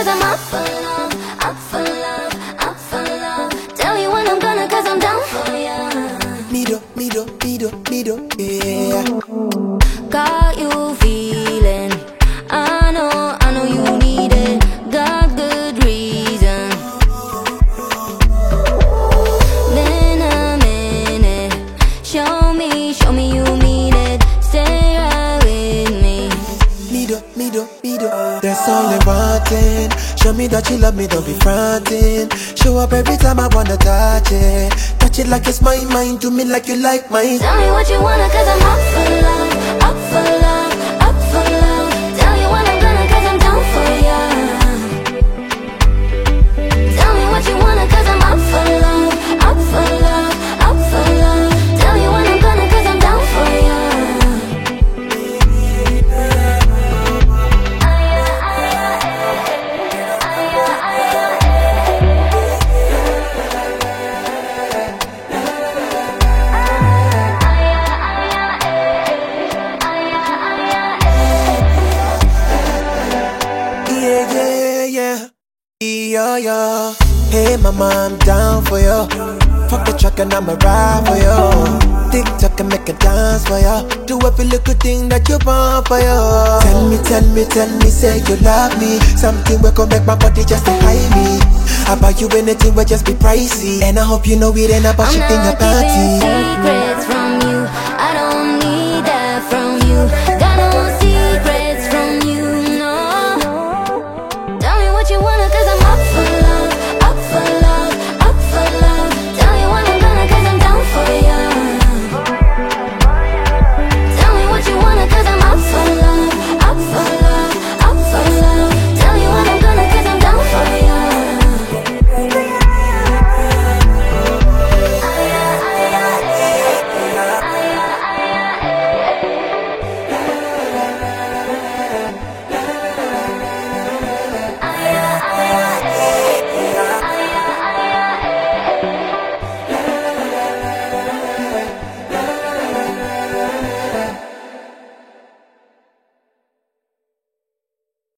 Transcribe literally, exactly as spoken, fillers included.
cause I'm up for love, up for love, up for love. Tell you when I'm gonna cause I'm down for ya. Me do, me do, me do, me do, yeah. Got you feeling, I know, I know you need it. Got good reason. Been a minute. Show me, show me you mean it. Stay right with me. Me do, me do, me do. That's all I wantin'. Show me that you love me, don't be frontin'. Show up every time I wanna touch it. Touch it like it's my mind, do me like you like mine. Tell me what you wanna cause I'm up for love, up for love, up for love. Tell you when I'm gonna cause I'm down for ya. Tell me what you wanna cause I'm up for love, up for love, up for love. Tell you when I'm gonna cause I'm down for ya. Yeah, yeah, yeah. Yeah, yeah. Hey, mama, I'm down for you. Fuck the truck and I'ma ride for you. TikTok and make a dance for you. Do every little thing that you want for you. Tell me, tell me, tell me, say you love me. Something will come make my body just to hide me. I buy you anything will just be pricey. And I hope you know it ain't about I'm shit in your not keeping panty. secrets